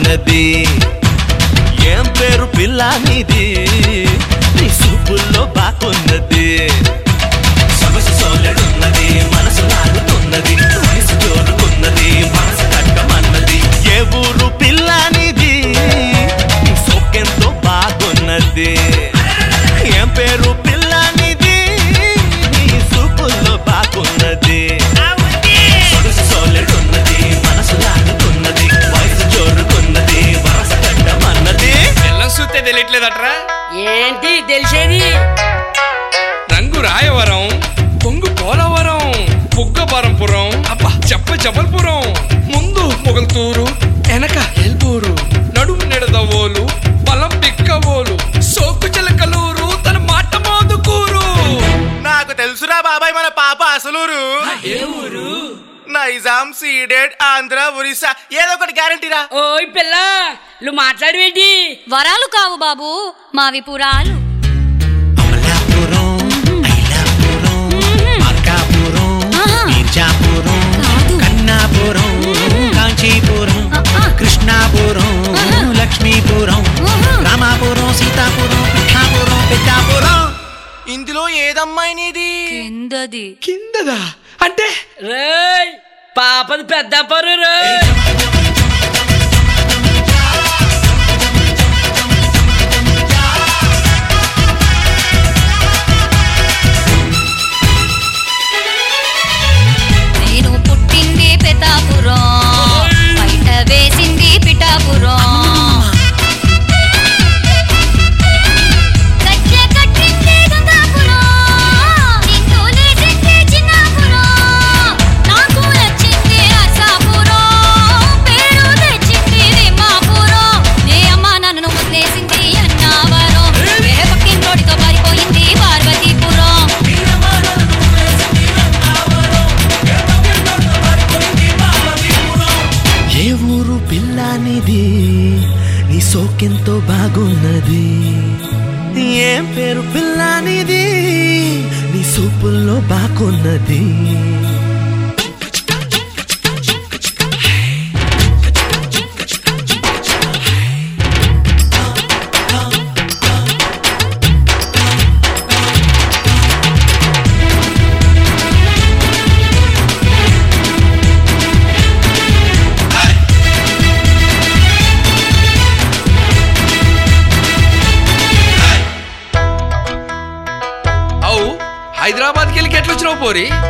బాగున్నది. ఏం పేరు పిల్ల నీది, నీ సూపుల్లో బాగున్నది. సొగసు సోలెడున్నది, మనసు లాగుతున్నది, వయసు జోరుకున్నది, మనసు కట్టమన్నది. ఏ ఊరు పిల్ల నీది, నీ సోకెంతో బాగున్నది. ఏం పేరు పిల్ల నీది, నీ సూపుల్లో బాగున్నది. సొగసు సోలెడున్నది, మనసు లాగుతున్నది, వయసు జోరుకున్నది, మనసు కట్టమన్నది. పిల్లం చూస్తే తెలియట్లేదట్రా? ఏంటి తెలిసేది? రంగు రాయవరం, పొంగు పోలవరం, పుగ్గవరంపురం, అబ్బా చెప్ప జబల్పురం. ముందు పొగల్తూరు, వెనక ఎల్బూరు, నడుము నిడదవోలు, బలం బిక్కవోలు, సోకు చిలకలూరు, తన మాట మోదుకూరు. నాకు తెలుసురా బాబాయ్ మన పాప అసలూరు. ఏ ఊరు? నైజాం, సీడెడ్, ఆంధ్ర, ఒరిస్సా, ఏదో ఒకటి గ్యారంటీరా. ఓయ్ పిల్ల, నువ్వు మాట్లాడవేంటి? వరాలు కావు బాబు, మావి పురాలు. అమలాపురం, ఐలాపురం, మార్కాపురం, మీర్జాపురం, కన్నాపురం, కాంచీపురం, కృష్ణాపురం, లక్ష్మీపురం, రామాపురం, సీతాపురం, పిఠాపురం, పెద్దాపురం. ఇందులో ఏదమ్మాయి నీది? కిందది. కిందదా అంటే? రేయ్ పాపది పెద్దాపురం రేయ్. నేను పుట్టింది పెద్దాపురం, బయట వేసింది పిఠాపురం. గజ్జె కట్టింది గంగాపురం, నిన్ను లేచింది చిన్నాపురం. నాకు నచ్చింది అర్సాపురం, పేరు తెచ్చింది రిమ్మాపురం. నీ అమ్మ నన్ను ముద్దేసింది అన్నావరం, వేరే పక్కిన రోడ్డుతో పారిపోయింది పార్వతీపురం. ఏ ఊరు పిల్లానిది, నీ సోకెంతో బాగున్నది. ఏం పేరు పిల్లానిది, నీ సూపుల్లో బాగున్నది. అవు హైదరాబాద్కి వెళ్ళి ఎట్లొచ్చినావు పోరి?